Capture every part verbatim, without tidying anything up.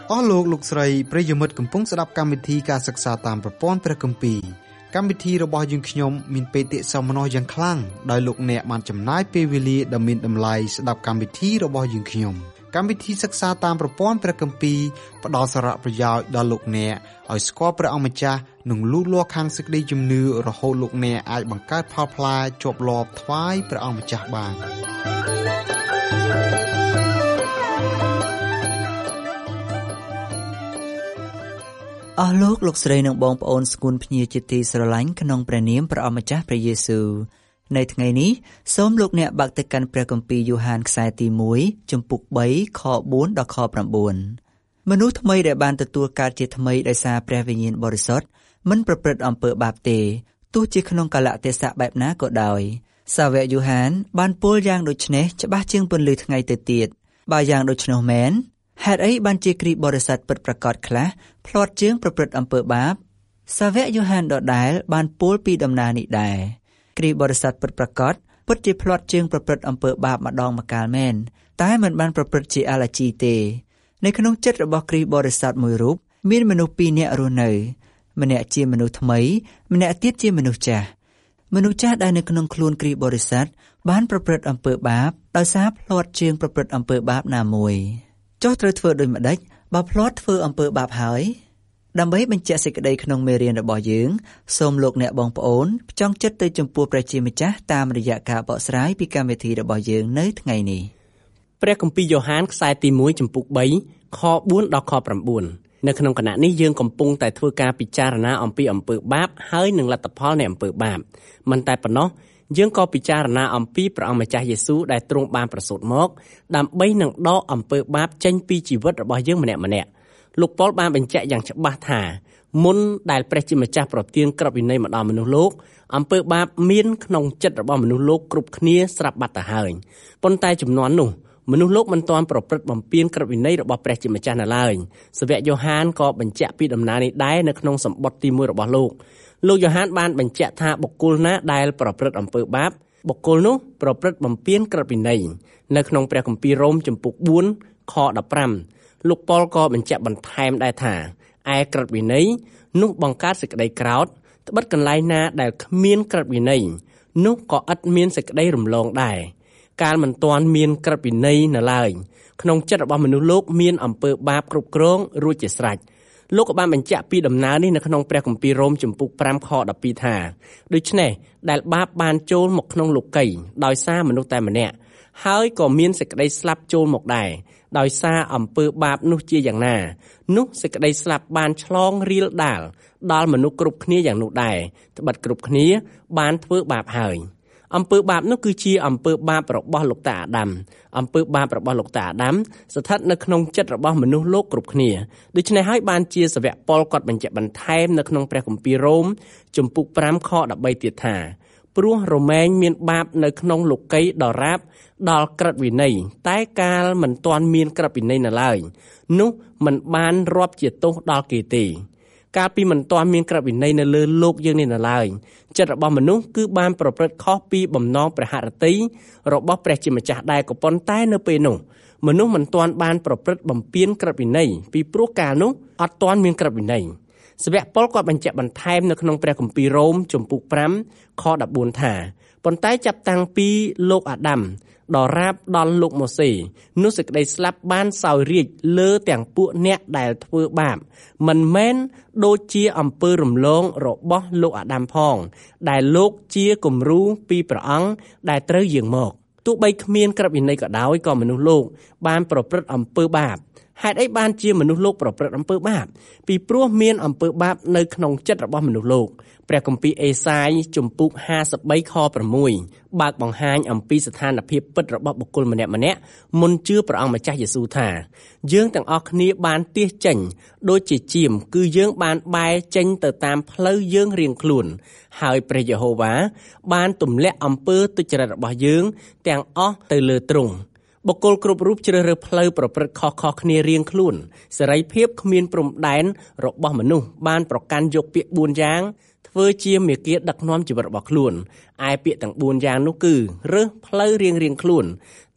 អស់លោកលោកស្រីប្រិយមិត្តកំពុងស្ដាប់កម្មវិធីការសិក្សាតាមប្រព័ន្ធព្រះគម្ពីរកម្មវិធីរបស់យើងខ្ញុំមានបេតិសោមនស្សយ៉ាងខ្លាំងដោយលោកអ្នកបានចំណាយពេលវេលាដ៏មានតម្លៃស្ដាប់កម្មវិធីរបស់យើងខ្ញុំកម្មវិធីសិក្សាតាមប្រព័ន្ធព្រះគម្ពីរផ្ដល់សារៈប្រយោជន៍ដល់លោកអ្នកឲ្យស្គាល់ព្រះអង្គម្ចាស់និងលូតលាស់ខាងសេចក្តីជំនឿរហូតលោកអ្នកអាចបង្កើតផលផ្លែជាប់លាប់ថ្វាយព្រះអង្គម្ចាស់បានអស់លោកលោកស្រីនិងបងប្អូនស្គូនភ្ញៀវជាទីស្រឡាញ់ក្នុងព្រះនាមព្រះអម្ចាស់ព្រះយេស៊ូវនៅថ្ងៃនេះសូមលោកអ្នកបើកទៅកាន់ព្រះគម្ពីរយូហានខ្សែទីមួយជំពូកបីខបួនដល់ខប្រាំបួនមនុស្សថ្មីដែលបានទទួលកើតជាថ្មីដោយសារព្រះវិញ្ញាណបរិសុទ្ធមិនប្រព្រឹត្តអំពើបាបទេទោះជាក្នុងកាលៈទេសៈបែបណាក៏ដោយសាវកយូហានបានពោលយ៉ាងដូចនេះច្បាស់ជាងពន្លឺថ្ងៃទៅទៀតបើយ៉ាងដូច្នោះមែនហេតុអីបានជាគ្រីស្ទបរិស័ទពិតប្រាកដខ្លះភ្លាត់ជើងប្រព្រឹត្តអំពើបាបសាវកយូហានដដែលបានពោលពីដំណើរនេះដែរគ្រីស្ទបរិស័ទពិតប្រាកដពិតជាភ្លាត់ជើងប្រព្រឹត្តអំពើបាបម្ដងម្កាលមែនតែមិនបានប្រព្រឹត្តជាអាឡាជីទេនៅក្នុងចិត្តរបស់គ្រីស្ទបរិស័ទមួយរូបមានមនុស្សពីរនាក់រស់នៅម្នាក់ជាមនុស្សថ្មីម្នាក់ទៀតជាមនុស្សចាស់មនុស្សចាស់ដែលនៅក្នុងខ្លួនគ្រីស្ទបរិស័ទបានប្រព្រឹត្តអំពើបាបដោយសារភ្លាត់ជើងប្រព្រឹត្តអំពើបាបណាមួយចុះត្រូវធ្វើដូចម្ដេចបើភ្លាត់ធ្វើអំពើបាបហើយដើម្បីបញ្ជាក់សេចក្តីក្នុងមេរៀនរបស់យើងសូមលោកអ្នកបងប្អូនផ្ចង់ចិត្តទៅចំពោះព្រះជាម្ចាស់តាមរយៈការបកស្រាយពីកម្មវិធីរបស់យើងនៅថ្ងៃនេះព្រះគម្ពីរយ៉ូហានខ្សែទីមួយជំពូកបីខបួនដល់ខប្រាំបួននៅក្នុងគណៈនេះយើងកំពុងតែធ្វើការពិចារណាអំពីអំពើបាបហើយនឹងលទ្ធផលនៃអំពើបាបមិនតែប៉ុណ្ណោះយើងក៏ពិចារណាអំពីព្រះអង្គម្ចាស់យេស៊ូវដែលទ្រង់បានប្រសូតមកដើម្បីនឹងដកអំពើបាបចេញពីជីវិតរបស់យើងម្នាក់ម្នាក់លោកប៉ុលបានបញ្ជាក់យ៉ាងច្បាស់ថាមុនដែលព្រះជាម្ចាស់ប្រទានក្រឹតវិន័យមកដល់មនុស្សលោកអំពើបាបមានក្នុងចិត្តរបស់មនុស្សលោកគ្រប់គ្នាស្រាប់បាត់ទៅហើយប៉ុន្តែជំនាន់នោះមនុស្សលោកមិនទាន់ប្រព្រឹត្តបំពានក្រឹតវិន័យរបស់ព្រះជាម្ចាស់នៅឡើយសាវកយ៉ូហានក៏បញ្ជាក់ពីដំណើរនេះដែរនៅក្នុងសម្បត្តិទីមួយរបស់លោកលោកយ៉ូហានបានបញ្ជាក់ថាបុគ្គលណាដែលប្រព្រឹត្តអំពើបាបបុគ្គលនោះប្រព្រឹត្តបំពានក្រឹតវិន័យនៅក្នុងព្រះគម្ពីររ៉ូមជំពូកបួនខដប់ប្រាំលោកប៉ុលក៏បញ្ជាក់បន្ថែមដែរថាឯក្រឹតវិន័យនោះបង្កើតសេចក្តីក្រោធត្បិតកន្លែងណាដែលគ្មានក្រឹតវិន័យនោះក៏ឥតមានសេចក្តីរំលងដែរកាលមិនទាន់មានក្រឹតវិន័យនៅឡើយក្នុងចិត្តរបស់មនុស្សលោកមានអំពើបាបគ្រប់គ្រងរួចជាស្រេចលោកក៏បានបញ្ជាក់ពីដំណើរនេះនៅក្នុងព្រះគម្ពីររ៉ូមជំពូកប្រាំខដប់ពីរថាដូច្នេះដែលបាបបានចូលមកក្នុងលោកីដោយសារមនុស្សតែម្នាក់ហើយក៏មានសេចក្តីស្លាប់ចូលមកដែរដោយសារអំពើបាបនោះជាយ៉ាងណានោះសេចក្តីស្លាប់បានឆ្លងរៀលដាលដល់មនុស្សគ្រប់គ្នាយ៉ាងនោះដែរត្បិតគ្រប់គ្នាបានធ្វើបាបហើយអំពើបាបនោះគឺជាអំពើបាបរបស់លោកតាអាដាមអំពើបាបរបស់លោកតាអាដាមស្ថិតនៅក្នុងចិត្តរបស់មនុស្សលោកគ្រប់គ្នាដូច្នេះហើយបានជាសាវកប៉ុលគាត់បញ្ជាក់បន្ថែមនៅក្នុងព្រះគម្ពីររ៉ូមជំពូកប្រាំខដប់បីទៀតថាព្រោះរមែងមានបាបនៅក្នុងលោកីដរាបដល់ក្រឹតវិន័យតែកាលមិនទាន់មានក្រឹតវិន័យនៅឡើយនោះមិនបានរាប់ជាទោសដល់គេទេកាលពីមិនទាន់មានក្រឹតវិន័យនៅលើលោកយើងនេះនៅឡើយចិត្តរបស់មនុស្សគឺបានប្រព្រឹត្តខុសពីបំណងព្រះហឫទ័យរបស់ព្រះជាម្ចាស់ដែរក៏ប៉ុន្តែនៅពេលនោះមនុស្សមិនទាន់បានប្រព្រឹត្តបំពានក្រឹតវិន័យពីព្រោះកាលនោះអត់ទាន់មានក្រឹតវិន័យសាវកប៉ុលក៏បញ្ជាក់បន្ថែមនៅក្នុងព្រះគម្ពីររ៉ូមជំពូកប្រាំខដប់បួនថាប៉ុន្តែចាប់តាំងពីលោកអាដាមដរាបដល់លោកម៉ូសេនោះសេចក្តីស្លាប់បានសោយរាជ្យលើទាំងពួកអ្នកដែលធ្វើបាបមិនមែនដូចជាអំពើរំលងរបស់លោកអាដាមផងដែលលោកជាគំរូពីព្រះអង្គដែលត្រូវយាងមកទោះបីគ្មានក្រឹតវិន័យក៏ដោយក៏មនុស្សលោកបានប្រព្រឹត្តអំពើបាបហេតុអីបានជាមនុស្សលោកប្រព្រឹត្តអំពើបាបពីព្រោះមានអំពើបាបនៅក្នុងចិត្តរបស់មនុស្សលោកព្រះគម្ពីរអេសាយជំពូកហាសិបបីខប្រាំមួយបើកបង្ហាញអំពីស្ថានភាពពិតរបស់បុគ្គលម្នាក់ម្នាក់មុនជឿព្រះអង្គម្ចាស់យេស៊ូវថាយើងទាំងអស់គ្នាបានទៀសចេញដូចជាជាមគឺយើងបានបែរចេញទៅតាមផ្លូវយើងរៀងខ្លួនហើយព្រះយេហូវ៉ាបានទម្លាក់អំពើទុច្ចរិតរបស់យើងទាំងអស់ទៅលើទ្រង់បុគ្គលគ្រប់រូបជ្រើសរើសផ្លូវប្រព្រឹត្តខុសៗគ្នារៀងខ្លួនសេរីភាពគ្មានព្រំដែនរបស់មនុស្សបានប្រកាន់យកពាក្យបួនយ៉ាងធ្វើជាមាគ៌ាដឹកនាំជីវិតរបស់ខ្លួនឯពាក្យទាំងបួនយ៉ាងនោះគឺរើសផ្លូវរៀងរៀងខ្លួន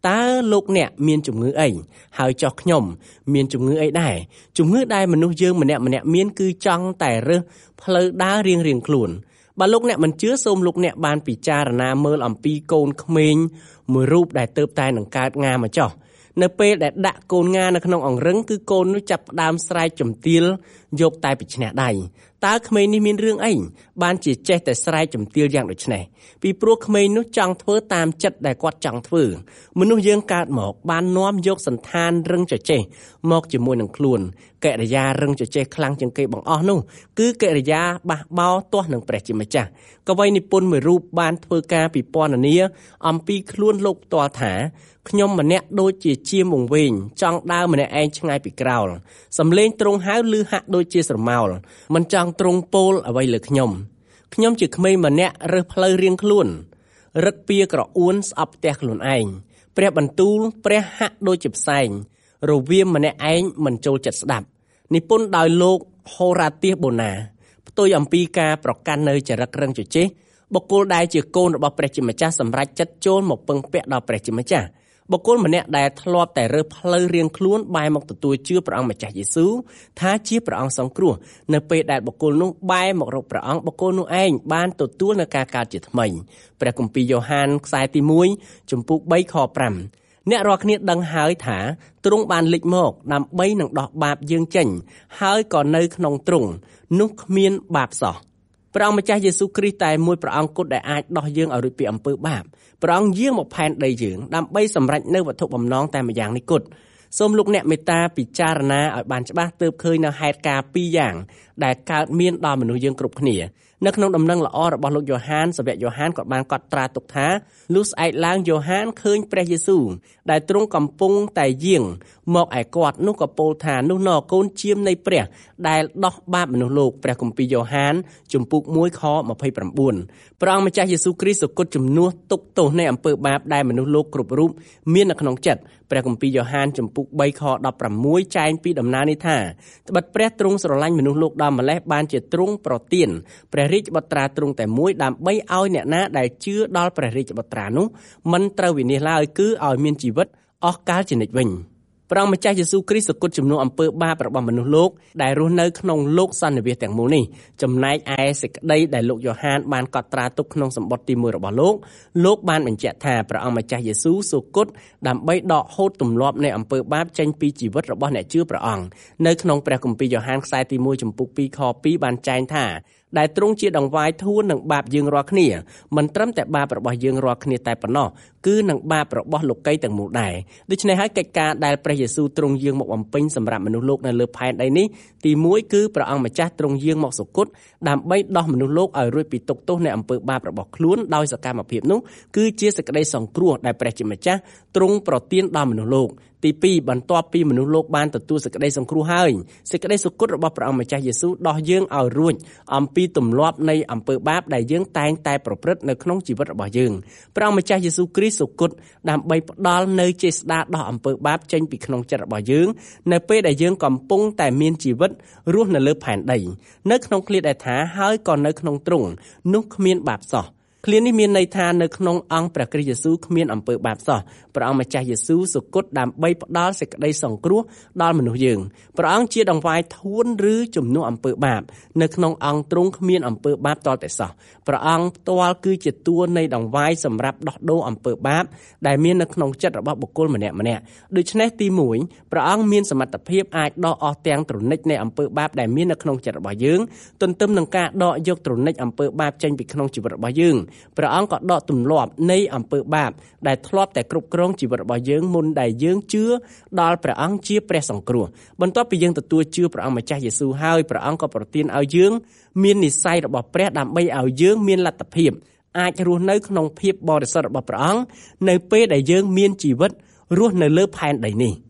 តើលោកអ្នកមានជំងឺអីហើយចុះខ្ញុំមានជំងឺអីដែរជំងឺដែលមនុស្សយើងម្នាក់ម្នាក់មានគឺចង់តែរើសផ្លូវដើររៀងរៀងខ្លួនបើលោកអ្នកមិនជឿសូមលោកអ្នកបានពិចារណាមើលអំពីកូនក្មេងមួយរូបដែលទើបតែនឹងកើតងាមកចុះនៅពេលដែលដាក់កូនងានៅក្នុងអង្រឹងគឺកូននោះចាប់ផ្ដើមស្រែកជំទាលយកតែពីឈ្នះដៃតើក្មេងនេះមានរឿងអីបានជាចេះតែស្រែកជំទាលយ៉ាងដូចនេះពីព្រោះក្មេងនោះចង់ធ្វើតាមចិត្តដែលគាត់ចង់ធ្វើមនុស្សយើងកើតមកបាននាំយកសន្តានរឹងចចេះមកជាមួយនឹងខ្លួនកិរិយារឹងចចេះខ្លាំងជាងគេបង្អស់នោះគឺកិរិយាបះបោទាស់នឹងព្រះជាម្ចាស់កវីនិពន្ធមួយរូបបានធ្វើការពិពណ៌នាអំពីខ្លួនលោកផ្ទាល់ថាខ្ញុំម្នាក់ដូចជាជាមងវែងចង់ដើរម្នាក់ឯងឆ្ងាយពីក្រោលសំលេងទ្រង់ហៅឮហាក់ដូចជាស្រមោលមិនចង់ទ្រង់ពោលអ្វីលើខ្ញុំខ្ញុំជាក្មេងម្នាក់រើសផ្លូវរៀងខ្លួនរឹកពៀក្រអួនស្អប់ផ្ទះខ្លួនឯងព្រះបន្ទូលព្រះហាក់ដូចជាផ្សែងរវាមម្នាក់ឯងមិនចូលចិត្តស្ដាប់និពន្ធដោយលោកហូរ៉ាទៀសបូណាផ្ទុយអំពីការប្រកាន់នៅចរិតរឹងជជែកបុគ្គលដែលជាកូនរបស់ព្រះជាម្ចាស់សម្រេចចិត្តចូលមកពឹងពាក់ដល់ព្រះជាម្ចាស់បុគ្គលម្នាក់ដែលធ្លាប់តែរើសផ្លូវរៀងខ្លួនបែរមកទទួលជឿព្រះអង្គម្ចាស់យេស៊ូវថាជាព្រះអង្គសង្គ្រោះនៅពេលដែលបុគ្គលនោះបែរមករកព្រះអង្គបុគ្គលនោះឯងបានទទួលនូវការកើតជាថ្មីព្រះគម្ពីរយ៉ូហានខ្សែទីមួយជំពូកបីខប្រាំអ្នករាល់គ្នាដឹងហើយថាទ្រង់បានលេចមកដើម្បីនឹងដោះបាបយើងចេញហើយក៏នៅក្នុងទ្រង់នោះគ្មានបាបសោះព្រះអង្គម្ចាស់យេស៊ូវគ្រីស្ទតែមួយព្រះអង្គគត់ដែលអាចដោះយើងឲ្យរួចពីអំពើបាបព្រះអង្គយាងមកផែនដីយើងដើម្បីសម្រេចនៅវត្ថុបំណងតែម្យ៉ាងនេះគត់សូមលោកអ្នកមេត្តាពិចារណាឲ្យបានច្បាស់ទើបឃើញនៅហេតុការណ៍ពីរយ៉ាងដែលកើតមានដល់មនុស្សយើងគ្រប់គ្នានៅក្នុងដំណឹងល្អរបស់លោកយ៉ូហានសាវកយ៉ូហានក៏បានកត់ត្រាទុកថាលុះស្អែកឡើងយ៉ូហានឃើញព្រះយេស៊ូវដែលទ្រង់កំពុងតែយាងមកឯគាត់នោះក៏ពោលថានោះណកូនជាមនៃព្រះដែលដោះបាបមនុស្សលោកព្រះគម្ពីរយ៉ូហានជំពូកមួយខម្ភៃប្រាំបួនព្រះអង្គម្ចាស់យេស៊ូវគ្រីស្ទសុគតជំនួសទុក្ខទោសនៃអំពើបាបដែលមនុស្សលោកគ្រប់រូបមាននៅក្នុងចិត្តព្រះគម្ពីរយ៉ូហានជំពូកបីខដប់ប្រាំមួយចែងពីដំណើរនេះថាត្បិតព្រះទ្រង់ស្រឡាញ់មនុស្សលោកដល់ម្លេះបានជាទ្រង់ប្រទានព្រះរាជបុត្រាទ្រង់តែមួយដើម្បីឲ្យអ្នកណាដែលជឿដល់ព្រះរាជបុត្រានោះមិនត្រូវវិនាសឡើយគឺឲ្យមានជីវិតអស់កលជានិច្ចវិញព្រះម្ចាស់យេស៊ូវគ្រីស្ទសុគតជំនួសអំពើបាបរបស់មនុស្សលោកដែលរស់នៅក្នុងលោកសន្និវាសទាំងមូលនេះចំណែកឯសេចក្តីដែលលោកយ៉ូហានបានកត់ត្រាទុកក្នុងសម្បត្តិទីមួយរបស់លោកលោកបានបញ្ជាក់ថាព្រះអង្គម្ចាស់យេស៊ូវសុគតដើម្បីដកហូតទម្លាប់នៃអំពើបាបចេញពីជីវិតរបស់អ្នកជឿព្រះអង្គនៅក្នុងព្រះគម្ពីរយ៉ូហានខ្សែទីមួយចំពុកពីរខពីរបានចែងថាដែលទ្រង់ជាដង្វាយធួននឹងបាបយើងរាល់គ្នាមិនត្រឹមតែបាបរបស់យើងរាល់គ្នាតែប៉ុណ្ណោះគឺនឹងបាបរបស់លោកីទាំងមូលដែរដូច្នេះហើយកិច្ចការដែលព្រះយេស៊ូវទ្រង់យាងមកបំពេញសម្រាប់មនុស្សលោកនៅលើផែនដីនេះទីមួយគឺព្រះអង្គម្ចាស់ទ្រង់យាងមកសុគតដើម្បីដោះមនុស្សលោកឲ្យរួចពីទុក្ខទោសនៃអំពើបាបរបស់ខ្លួនដោយសកម្មភាពនោះគឺជាសេចក្តីសង្គ្រោះដែលព្រះជាម្ចាស់ទ្រង់ប្រទានដល់មនុស្សលោកទីពីរបន្ទាប់ពីមនុស្សលោកបានទទួលសេចក្តីសង្គ្រោះហើយសេចក្តីសុគតរបស់ព្រះអង្គម្ចាស់យេស៊ូវដោះយើងឲ្យរួចអំពីទម្លាប់នៃអំពើបាបដែលយើងតែងតែប្រព្រឹត្តនៅក្នុងជីវិតរបស់យើងព្រះអង្គម្ចាស់យេស៊ូវគ្រីស្ទសុគតដើម្បីផ្ដល់នូវចេស្តាដោះអំពើបាបចេញពីក្នុងចិត្តរបស់យើងនៅពេលដែលយើងកំពុងតែមានជីវិតរស់នៅលើផែនដីនៅក្នុងឃ្លាដែលថាហើយក៏នៅក្នុងទ្រង់នោះគ្មានបាបសោះឃ្លានេះមានន័យថានៅក្នុងអង្គព្រះគ្រីស្ទយេស៊ូវគ្មានអំពើបាបសោះព្រះអង្គម្ចាស់យេស៊ូវសុគតដើម្បីផ្ដល់សេចក្តីសង្គ្រោះដល់មនុស្សយើងព្រះអង្គជាដង្វាយធួនឬជំនួសអំពើបាបនៅក្នុងអង្គទ្រង់គ្មានអំពើបាបតតែសោះព្រះអង្គផ្ទាល់គឺជាតួនៃដង្វាយសម្រាប់ដោះដូរអំពើបាបដែលមាននៅក្នុងចិត្តរបស់បុគ្គលម្នាក់ម្នាក់ដូច្នេះទីមួយព្រះអង្គមានសមត្ថភាពអាចដកអស់ទាំងទ្រនិចនៃអំពើបាបដែលមាននៅក្នុងចិត្តរបស់យើងទន្ទឹមនឹងការដកយកទ្រនិចអំពើបាបចេញពីក្នុងជីវិតរបស់យើងព្រះអង្គក៏ដកទម្លាប់នៃអំពើបាបដែលធ្លាប់តែគ្រប់គ្រងជីវិតរបស់យើងមុនដែលយើងជឿដល់ព្រះអង្គជាព្រះសង្គ្រោះបន្ទាប់ពីយើងទទួលជឿព្រះអង្គម្ចាស់យេស៊ូវហើយព្រះអង្គក៏ប្រទានឲ្យយើងមាននិស្ស័យរបស់ព្រះដើម្បីឲ្យយើងមានលទ្ធភាពអាចរស់នៅក្នុងភាពបរិសុទ្ធរបស់ព្រះអង្គនៅពេលដែលយើងមានជីវិតរស់នៅលើផែនដីនេះ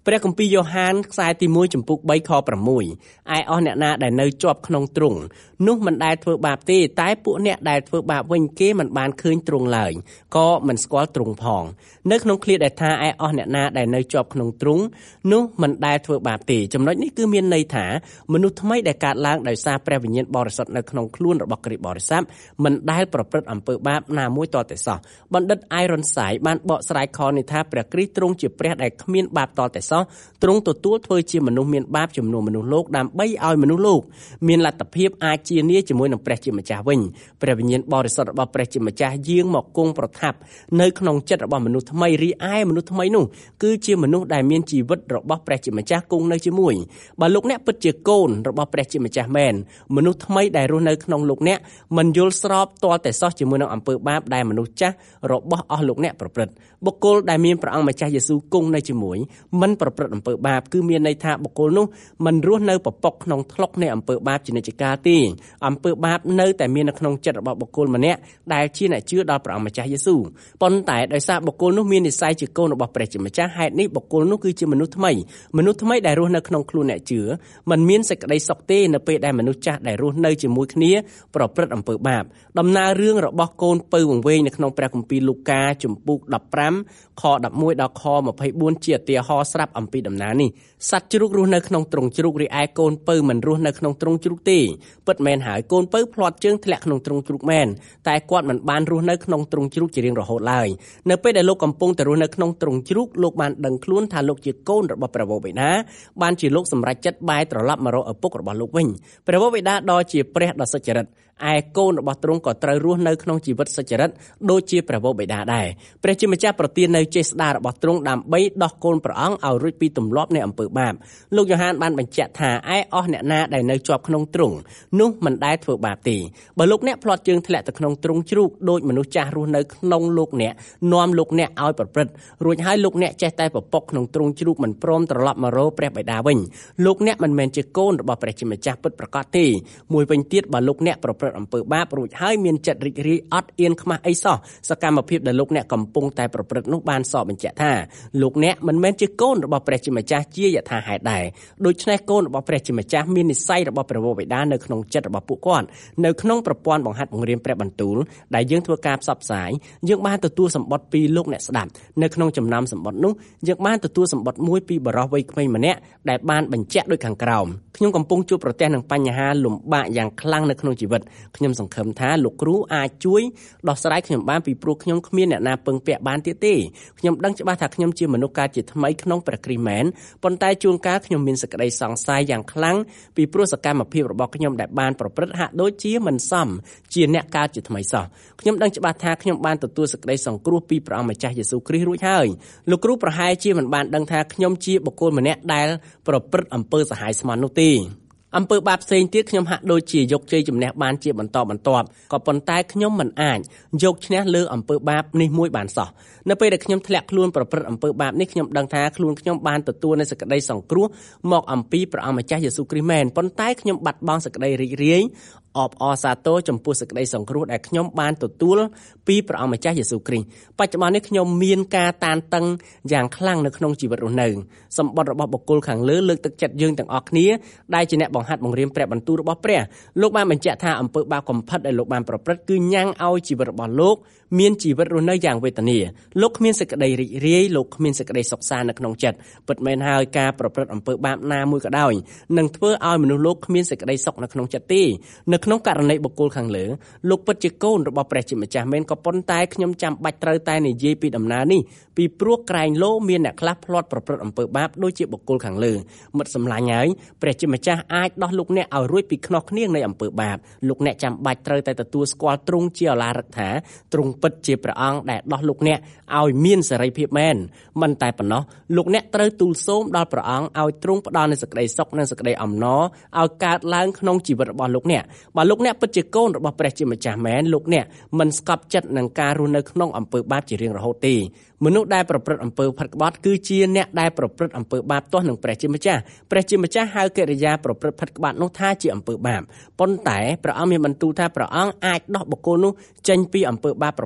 ព្រះគម្ពីរយ៉ូហានខ្សែទីមួយចំពុកបីខប្រាំមួយឯអស់អ្នកណាដែលនៅជាប់ក្នុងទ្រង់នោះមិនដែលធ្វើបាបទេតែពួកអ្នកដែលធ្វើបាបវិញគេមិនបានឃើញទ្រង់ឡើយក៏មិនស្គាល់ទ្រង់ផងនៅក្នុងឃ្លាដែលថាឯអស់អ្នកណាដែលនៅជាប់ក្នុងទ្រង់នោះមិនដែលធ្វើបាបទេចំណុចនេះគឺមានន័យថាមនុស្សថ្មីដែលកើតឡើងដោយសារព្រះវិញ្ញាណបរិសុទ្ធនៅក្នុងខ្លួនរបស់គ្រីស្ទបរិស័ទមិនដែលប្រព្រឹត្តអំពើបាបណាមួយតតែសោះបណ្ឌិត Ironside បានបកស្រាយខនេះថាព្រះគ្រីស្ទទ្រង់ជាព្រះដែលគ្មានបាបតតែសោះទ្រង់ទទួលធ្វើជាមនុស្សមានបាបជំនួសមនុស្សលោកដើម្បីឲ្យមនុស្សលោកមានលទ្ធភាពអាចជានាជាមួយនឹងព្រះជាម្ចាស់វិញព្រះវិញ្ញាណបរិសុទ្ធរបស់ព្រះជាម្ចាស់យាងមកគង់ប្រថាប់នៅក្នុងចិត្តរបស់មនុស្សថ្មីរីឯមនុស្សថ្មីនោះគឺជាមនុស្សដែលមានជីវិតរបស់ព្រះជាម្ចាស់គង់នៅជាមួយបើលោកអ្នកពិតជាកូនរបស់ព្រះជាម្ចាស់មែនមនុស្សថ្មីដែលរស់នៅក្នុងលោកអ្នកមិនយល់ស្របទាល់តែសោះជាមួយនឹងអំពើបាបដែលមនុស្សចាស់របស់អស់លោកអ្នកប្រព្រឹត្តបុគ្គលដែលមានព្រះអង្គម្ចាស់យេស៊ូវគង់នៅជាមួយមិនប្រព្រឹត្តអំពើបាបគឺមានន័យថាបុគ្គលនោះមិនរស់នៅពពកក្នុងថ្លុកនៃអំពើបាបជានិច្ចកាលទេអំពើបាបនៅតែមាននៅក្នុងចិត្តរបស់បុគ្គលម្នាក់ដែលជាអ្នកជឿដល់ព្រះអង្គម្ចាស់យេស៊ូវប៉ុន្តែដោយសារបុគ្គលនោះមាននិស្ស័យជាកូនរបស់ព្រះជាម្ចាស់ហេតុនេះបុគ្គលនោះគឺជាមនុស្សថ្មីមនុស្សថ្មីដែលរស់នៅក្នុងខ្លួនអ្នកជឿមិនមានសេចក្តីសុខទេនៅពេលដែលមនុស្សចាស់ដែលរស់នៅជាមួយគ្នាប្រព្រឹត្តអំពើបាបដំណើររឿងរបស់កូនពៅវង្វេងនៅក្នុងព្រះគម្ពីរលូកាជំពូកដប់ប្រាំខដប់មួយដល់ខម្ភៃបួនជាឧទាហរណ៍ស្រាប់អំពីដំណើរនេះសត្វជ្រូករស់នៅក្នុងទ្រុងជ្រូករីឯកូនពៅមិនរស់នៅក្នុងទ្រុងជ្រូកទេពិតមែនហើយកូនពៅផ្លាត់ជើងធ្លាក់ក្នុងទ្រុងជ្រូកមែនតែគាត់មិនបានរស់នៅក្នុងទ្រុងជ្រូកជារៀងរហូតឡើយនៅពេលដែលលោកកំពុងតែរស់នៅក្នុងទ្រុងជ្រូកលោកបានដឹងខ្លួនថាលោកជាកូនរបស់ព្រះវរបិតាបានជាលោកសម្រេចចិត្តបែរត្រឡប់មករកឪពុករបស់លោកវិញព្រះវរបិតាដ៏ជាព្រះដ៏សុចរិតឯកូនរបស់ទ្រង់ក៏ត្រូវរស់នៅក្នុងជីវិតសុចរិតដូចជាព្រះវរបិតាដែរព្រះជាម្ចាស់ប្រទាននៅចេស្តារបស់ទ្រង់ដើម្បីដោះកូនព្រះអង្គឲ្យរួចពីទម្លាប់នៃអំពើបាបលោកយ៉ូហានបានបញ្ជាក់ថាឯអស់អ្នកណាដែលនៅជាប់ក្នុងទ្រង់នោះមិនដែលធ្វើបាបទេបើលោកអ្នកផ្លាត់ជើងធ្លាក់ទៅក្នុងទ្រង់ជ្រូកដូចមនុស្សចាស់រស់នៅក្នុងលោកអ្នកនាំលោកអ្នកឲ្យប្រព្រឹត្តរួចហើយលោកអ្នកចេះតែពពកក្នុងទ្រង់ជ្រូកមិនព្រមត្រឡប់មករកព្រះបិតាវិញលោកអ្នកមិនមែនជាកូនរបស់ព្រះជាម្ចាស់ពិតប្រាកដទេមួយវិញទៀតបើលោកអ្នកប្រព្រឹត្តអំពើបាបរួចហើយមានចិត្តរីករាយអត់អៀនខ្មាស់អីសោះសកម្មភាពដែលលោកអ្នកកំពុងតែប្រព្រឹត្តនោះបានសបញ្ជាក់ថាលោកអ្នកមិនមែនជាកូនរបស់ព្រះជាម្ចាស់ជាយថាហេតុដែរដូច្នេះកូនរបស់ព្រះជាម្ចាស់មាននិស្ស័យរបស់ព្រះវរបិតានៅក្នុងចិត្តរបស់ពួកគាត់នៅក្នុងប្រព័ន្ធបង្ហាត់បង្រៀនព្រះបន្ទូលដែលយើងធ្វើការផ្សព្វផ្សាយយើងបានទទួលសម្បត្តិពីលោកអ្នកស្ដាប់នៅក្នុងចំណោមសម្បត្តិនោះយើងបានទទួលសម្បត្តិមួយពីបរិសុទ្ធវ័យក្មេងម្នាក់ដែលបានបញ្ជាក់ដូចខាងក្រោមខ្ញុំកំពុងជួបប្រទះនឹងបញ្ហាលំបាកយ៉ាងខ្លាំងនៅក្នុងជីវិតខ្ញុំសង្ឃឹមថាលោកគ្រូអាចជួយដោះស្រាយខ្ញុំបានពីព្រោះខ្ញុំគ្មានអ្នកណាពឹងពាក់បានទៀតទេខ្ញុំដឹងច្បាស់ថាខ្ញុំជាមនុស្សកើតជាថ្មីក្នុងព្រះគ្រីស្ទមែនប៉ុន្តែជួនកាលខ្ញុំមានសេចក្តីសង្ស័យយ៉ាងខ្លាំងពីព្រោះសកម្មភាពរបស់ខ្ញុំដែលបានប្រព្រឹត្តហាក់ដូចជាមិនសមជាអ្នកកើតជាថ្មីសោះខ្ញុំដឹងច្បាស់ថាខ្ញុំបានទទួលសេចក្តីសង្គ្រោះពីព្រះអង្គម្ចាស់យេស៊ូវគ្រីស្ទរួចហើយលោកគ្រូប្រហែលជាមិនបានដឹងថាខ្ញុំជាបុគ្គលម្នាក់ដែលប្រព្រឹត្តអំពើសាហាវស្មន់នោះទេអំពើបាបផ្សេងទៀតខ្ញុំហាក់ដូចជាយកជ័យជំនះបានជាបន្តបន្ទាប់ក៏ប៉ុន្តែខ្ញុំមិនអាចយកឈ្នះលើអំពើបាបនេះមួយបានសោះនៅពេលដែលខ្ញុំធ្លាក់ខ្លួនប្រព្រឹត្តអំពើបាបនេះខ្ញុំដឹងថាខ្លួនខ្ញុំបានទទួលនូវសេចក្តីសង្គ្រោះមកអំពីព្រះអង្គម្ចាស់យេស៊ូវគ្រីស្ទមែនប៉ុន្តែខ្ញុំបាត់បង់សេចក្តីរីករាយអបអរសាទរចំពោះសេចក្តីសង្គ្រោះដែលខ្ញុំបានទទួលពីព្រះអង្គម្ចាស់យេស៊ូវគ្រីស្ទបច្ចុប្បន្ននេះខ្ញុំមានការតានតឹងយ៉ាងខ្លាំងនៅក្នុងជីវិតរស់នៅសម្បត្តិរបស់បុគ្គលខាងលើលើកទឹកចិត្តយើងទាំងអស់គ្នាដែលជាអ្នកបង្ហាត់បង្រៀនព្រះបន្ទូលរបស់ព្រះលោកបានបញ្ជាក់ថាអំពើបាបកំផិតដែលលោកបានប្រព្រឹត្តគឺញ៉ាំងឲ្យជីវិតរបស់លោកមានជីវិតរស់នៅយ៉ាងវេទនាលោកគ្មានសេចក្តីរីករាយលោកគ្មានសេចក្តីសុខសាន្តនៅក្នុងចិត្តពិតមែនហើយការប្រព្រឹត្តអំពើបាបណាមួយក៏ដោយនឹងធ្វើឲ្យមនុស្សលោកគ្មានសេចក្តីសុខនៅក្នុងចិត្តទេនៅក្នុងករណីបុគ្គលខាងលើលោកពិតជាកូនរបស់ព្រះជាម្ចាស់មែនក៏ប៉ុន្តែខ្ញុំចាំបាច់ត្រូវតែនិយាយពីដំណើរនេះពីព្រោះក្រែងលោមានអ្នកខ្លះផ្លាត់ប្រព្រឹត្តអំពើបាបដូចជាបុគ្គលខាងលើមិត្តសម្លាញ់ហើយព្រះជាម្ចាស់អាចដោះលោកអ្នកឲ្យរួចពីខ្នោះគ្នានៃអំពើបាបលោកអ្នកចាំបាច់ត្រូវតែទទួលស្គាល់ទ្រង់ជាអឡារឹកថាទ្រង់ពិតជាព្រះអង្គដែលដោះលោកអ្នកឲ្យមានសេរីភាពមែនមិនតែប៉ុណ្ណោះលោកអ្នកត្រូវទូលសូមដល់ព្រះអង្គឲ្យទ្រង់ផ្ដល់នូវសេចក្តីសុខនិងសេចក្តីអំណរឲ្យកើតឡើងក្នុងជីវិតរបស់លោកអ្នកបើលោកអ្នកពិតជាកូនរបស់ព្រះជាម្ចាស់មែនលោកអ្នកមិនស្កប់ចិត្តនឹងការរស់នៅក្នុងអំពើបាបជារៀងរហូតទេមនុស្សដែលប្រព្រឹត្តអំពើផិតក្បត់គឺជាអ្នកដែលប្រព្រឹត្តអំពើបាបទាស់នឹងព្រះជាម្ចាស់ព្រះជាម្ចាស់ហៅកិរិយាប្រព្រឹត្តផិតក្បត់នោះថាជាអំពើបាបប៉ុន្តែព្រះអង្គមានបន្ទូលថាព្រះអង្គអាចដោះបុគ្គលនោះចេញពីអំពើបាបប្រ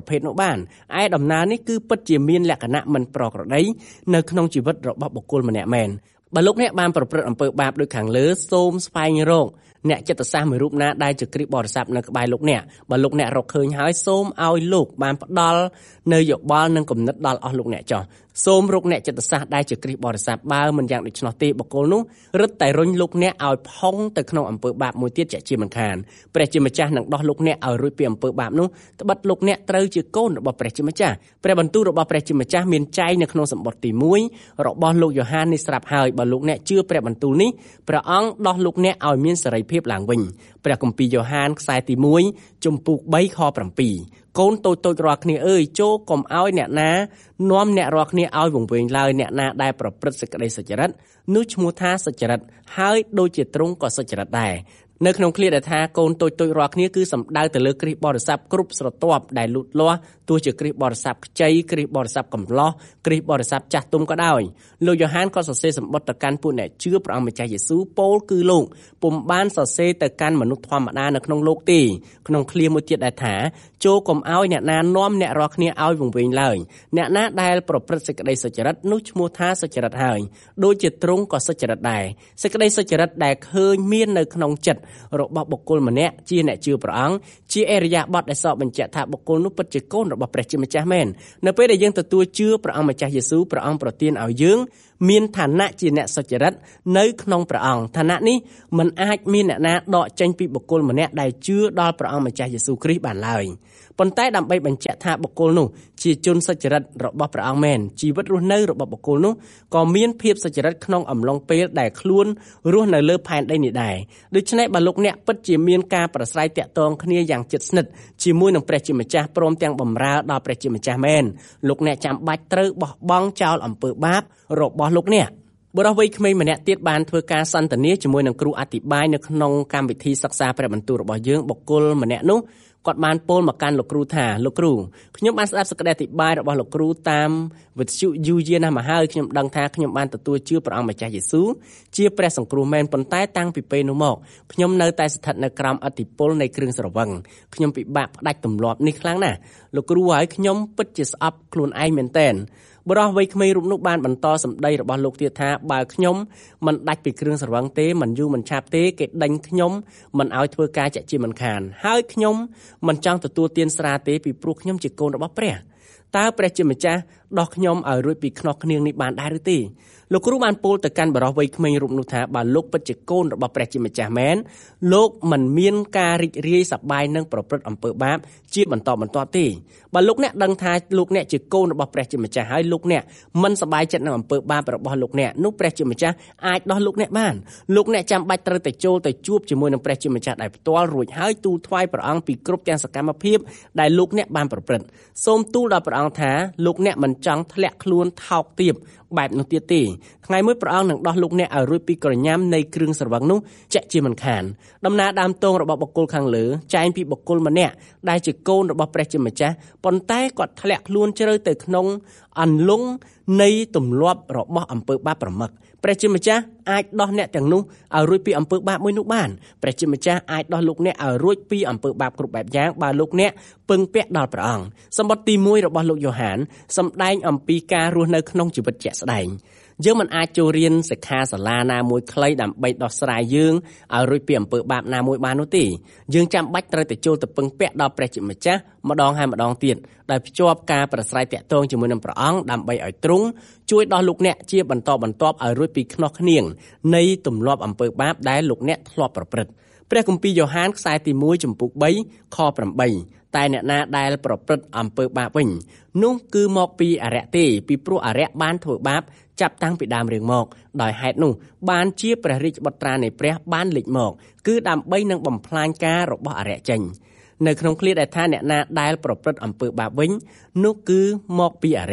ភេទនោះបានឯដំណើរនេះគឺពិតជាមានលក្ខណៈមិនប្រក្រតីនៅក្នុងជីវិតរបស់បុគ្គលម្នាក់មែនបើលោកអ្នកបានប្រព្រឹត្តអំពើបាបដូចខាងលើសូមស្វែងរកអ្នកចិត្តសាស្ត្រមួយរូបណាដែលជាគ្រីស្ទបរិស័ទនៅក្បែរលោកអ្នកបើលោកអ្នករកឃើញហើយសូមឲ្យលោកបានផ្ដល់នៅយោបល់និងគំនិតដល់អស់លោកអ្នកចោះសូមរកអ្នកចិត្តសាស្ត្រដែលជាគ្រីស្ទបរិស័ទបើមិនយ៉ាងដូច្នោះទេបុគ្គលនោះរឹតតែរុញលោកអ្នកឲ្យផុងទៅក្នុងអំពើបាបមួយទៀតជាជាមិនខានព្រះជាម្ចាស់នឹងដោះលោកអ្នកឲ្យរួចពីអំពើបាបនោះត្បិតលោកអ្នកត្រូវជាកូនរបស់ព្រះជាម្ចាស់ព្រះបន្ទូលរបស់ព្រះជាម្ចាស់មានចែងនៅក្នុងសម្បត្តិទីមួយរបស់លោកយ៉ូហាននេះស្រាប់ហើយបើលោកអ្នកជឿព្រះបន្ទូលនេះព្រះអង្គដោះលោកអ្នកឲ្យមានសេរីភាពឡើងវិញព្រះគម្ពីរយ៉ូហានខ្សែទីមួយជំពូកបីខប្រាំពីរកូនតូចតូចរាល់គ្នាអើយចូលកុំឲ្យអ្នកណានាំអ្នករាល់គ្នាឲ្យវង្វេងឡើយអ្នកណាដែលប្រព្រឹត្តសេចក្តីសុចរិតនោះឈ្មោះថាសុចរិតហើយដូចជាទ្រង់ក៏សុចរិតដែរនៅក្នុងឃ្លាដែលថាកូនតូចតូចរាល់គ្នាគឺសំដៅទៅលើគ្រីស្ទបរិស័ទគ្រប់ស្រទាប់ដែលលូតលាស់ទោះជាគ្រីស្ទបរិស័ទខ្ចីគ្រីស្ទបរិស័ទកំឡោះគ្រីស្ទបរិស័ទចាស់ទុំក៏ដោយលោកយ៉ូហានក៏សរសេរសម្បត្តិទៅកាន់ពួកអ្នកជឿព្រះអង្គម្ចាស់យេស៊ូវពោលគឺលោកពុំបានសរសេរទៅកាន់មនុស្សធម្មតានៅក្នុងលោកទេក្នុងឃ្លាមួយទៀតដែលថាចូលកុំឲ្យអ្នកណានាំអ្នករាល់គ្នាឲ្យវង្វេងឡើយអ្នកណាដែលប្រព្រឹត្តសេចក្តីសុចរិតនោះឈ្មោះថាសុចរិតហើយដូចជាទ្រង់ក៏សុចរិតដែរសេចក្តីសុចរិតដែលឃើញមាននៅក្នុងចិត្តរបស់បុគ្គលម្នាក់ជាអ្នកជឿព្រះអង្គជាអរិយាប័ត្រដែលសរបញ្ជាក់ថាបុគ្គលនោះពិតជាកូនរបស់ព្រះជាម្ចាស់មែននៅពេលដែលយើងទទួលជឿព្រះអង្គម្ចាស់យេស៊ូវព្រះអង្គប្រទានឲ្យយើងមានឋានៈជាអ្នកសុចរិតនៅក្នុងព្រះអង្គឋានៈនេះមិនអាចមានអ្នកណាដកចេញពីបុគ្គលម្នាក់ដែលជឿដល់ព្រះអង្គម្ចាស់យេស៊ូវគ្រីស្ទបានឡើយប៉ុន្តែដើម្បីបញ្ជាក់ថាបុគ្គលនោះជាជនសុចរិតរបស់ព្រះអង្គមែនជីវិតរស់នៅរបស់បុគ្គលនោះក៏មានភាពសុចរិតក្នុងអំឡុងពេលដែលខ្លួនរស់នៅលើផែនដីនេះដែរដូច្នេះបើលោកអ្នកពិតជាមានការប្រស្រ័យតាក់ទងគ្នាយ៉ាងជិតស្និទ្ធជាមួយនឹងព្រះជាម្ចាស់ព្រមទាំងបម្រើដល់ព្រះជាម្ចាស់មែនលោកអ្នកចាំបាច់ត្រូវបោះបង់ចោលអំពើបាបរបស់លោកអ្នកបុរសវ័យក្មេងម្នាក់ទៀតបានធ្វើការសន្ទនាជាមួយនឹងគ្រូអធិប្បាយនៅក្នុងកម្មវិធីសិក្សាព្រះបន្ទូលរបស់យើងបុគ្គលម្នាក់នោះគាត់បានពោលមកកាន់លោកគ្រូថាលោកគ្រូខ្ញុំបានស្ដាប់សេចក្តីអធិប្បាយរបស់លោកគ្រូតាមវិទ្យុយូរយារណាស់មកហើយខ្ញុំដឹងថាខ្ញុំបានទទួលជឿព្រះអង្គម្ចាស់យេស៊ូវជាព្រះសង្គ្រោះមែនប៉ុន្តែតាំងពីពេលនោះមកខ្ញុំនៅតែស្ថិតនៅក្រោមឥទ្ធិពលនៃគ្រឿងស្រវឹងខ្ញុំពិបាកផ្ដាច់ទម្លាប់នេះខ្លាំងណាស់លោកគ្រូហើយខ្ញុំពិតជាស្អប់ខ្លួនឯងមែនទែនបុរសវ័យក្មេងរូបនោះបានបន្តសម្ដីរបស់លោកទៀតថាបើខ្ញុំមិនដាច់ពីគ្រឿងស្រវឹងទេមិនយូរមិនឆាប់ទេគេដេញខ្ញុំមិនឲ្យធ្វើការចាក់ជាមិនខានហើយខ្ញុំមិនចង់ទទួលទានស្រាទេពីព្រោះខ្ញុំជាកូនរបស់ព្រះតើព្រះជាម្ចាស់ដោះខ្ញុំឲ្យរួចពីខ្នោះខ្នៀងនេះបានដែរឬទេលោកគ្រូបានពោលទៅកាន់បុរសវ័យក្មេងរូបនោះថាបើលោកពិតជាកូនរបស់ព្រះជាម្ចាស់មែនលោកមិនមានការរីករាយសប្បាយនឹងប្រព្រឹត្តអំពើបាបជាបន្តបន្ទាប់ទេបើលោកអ្នកដឹងថាលោកអ្នកជាកូនរបស់ព្រះជាម្ចាស់ហើយលោកអ្នកមិនសប្បាយចិត្តនឹងអំពើបាបរបស់លោកអ្នកនោះព្រះជាម្ចាស់អាចដោះលោកអ្នកបានលោកអ្នកចាំបាច់ត្រូវតែចូលទៅជួបជាមួយនឹងព្រះជាម្ចាស់ដោយផ្ទាល់រួចហើយទូលថ្វាយព្រះអង្គពីគ្រប់ទាំងសកម្មភាពដែលលោកអ្នកបានប្រព្រឹត្តសូមទូលដល់ព្រះអង្គថាលោកអ្នកមិនចង់ធ្លាក់ខ្លួនថោកទាបបែបនោះទៀតទេថ្ងៃមួយព្រះអង្គនឹងដោះលោកអ្នកឲ្យរួចពីក្រញាំនៃគ្រឿងស្រវឹងនោះចាក់ជាមិនខានដំណើរដើមទងរបស់បុគ្គលខាងលើចែងពីបុគ្គលម្នាក់ដែលជាកូនរបស់ព្រះជាម្ចាស់ប៉ុន្តែគាត់ធ្លាក់ខ្លួនជ្រៅទៅក្នុងអន្លង់នៃទម្លាប់របស់អំពើបាបប្រមឹកព្រះជាម្ចាស់អាចដោះអ្នកទាំងនោះឲ្យរួចពីអំពើបាបមួយនោះបានព្រះជាម្ចាស់អាចដោះលោកអ្នកឲ្យរួចពីអំពើបាបគ្រប់បែបយ៉ាងបើលោកអ្នកពឹងពាក់ដល់ព្រះអង្គសម្បត្តិទីមួយរបស់លោកយ៉ូហានសម្ដែងអំពីការរស់នៅក្នុងជីវិតជាក់ស្ដែងយើងមិនអាចចូលរៀនសិក្ខាសាលាណាមួយខ្លីដើម្បីដោះស្រាយយើងឲ្យរួចពីអំពើបាបណាមួយបាននោះទេយើងចាំបាច់ត្រូវតែចូលទៅពឹងពាក់ដល់ព្រះជាម្ចាស់ម្ដងហើយម្ដងទៀតដោយភ្ជាប់ការប្រស្រ័យតាក់ទងជាមួយនឹងព្រះអង្គដើម្បីឲ្យទ្រង់ជួយដោះលោកអ្នកជាបន្តបន្ទាប់ឲ្យរួចពីខ្នោះខ្នៀងនៃទម្លាប់អំពើបាបដែលលោកអ្នកធ្លាប់ប្រព្រឹត្តព្រះគម្ពីរយ៉ូហានខ្សែទីមួយចំពុកបីខប្រាំបីតែអ្នកណាដែលប្រព្រឹត្តអំពើបាបវិញនោះគឺមកពីអរិយទេពីព្រោះអរិយបានធ្វើបាបចាប់តាំងពីដើមរៀងមកដោយហេតុនោះបានជាព្រះរាជបុត្រានៃព្រះបានលេចមកគឺដើម្បីនឹងបំផ្លាញការរបស់អរិយចេញនៅក្នុងឃ្លាដែលថាអ្នកណាដែលប្រព្រឹត្តអំពើបាបវិញនោះគឺមកពីអរិយ